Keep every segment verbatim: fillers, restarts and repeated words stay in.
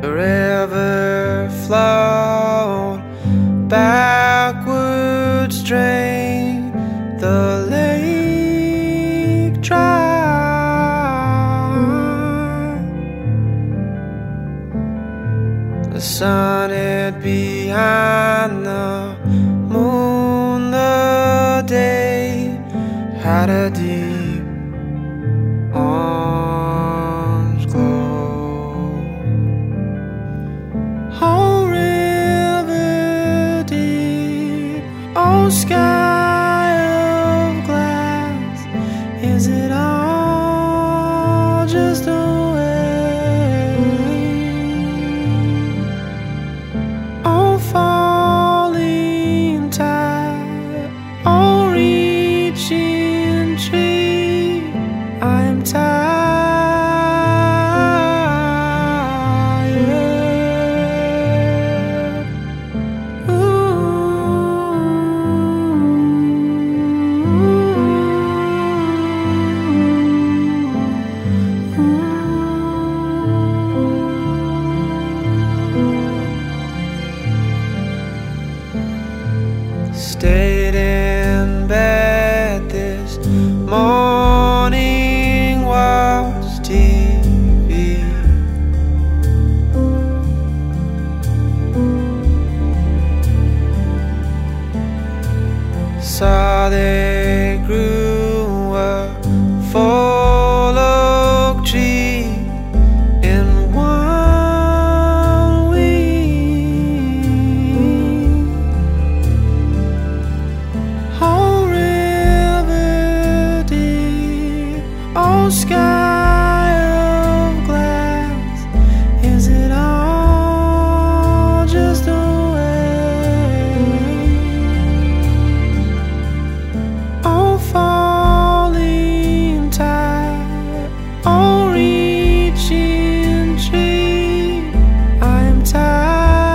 The river flowed backwards, drained the lake dry. The sun hid behind the moon. The day had a deep orange glow. Oh, river deep, oh, sky of glass, is it all just a way? Oh, falling tide, oh, reaching tree, I am tired. Stayed in bed this morning, watched T V. Saw they grew a full oak tree in one week. Oh, river deep, oh, sky of glass, is it all just a way? Oh, falling tide, oh, reaching tree, I am tired.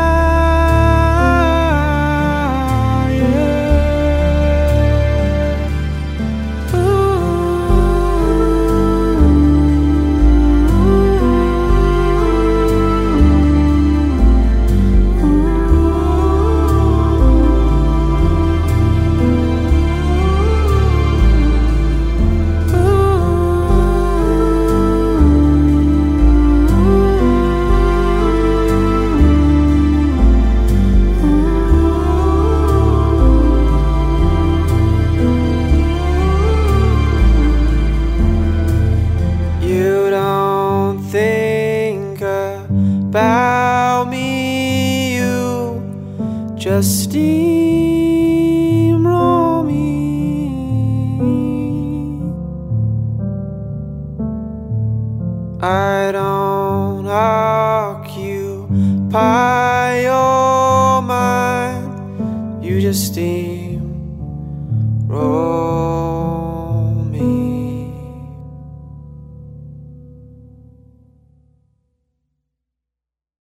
You don't think about me, you just steamroll me. I don't occupy your mind, you just steam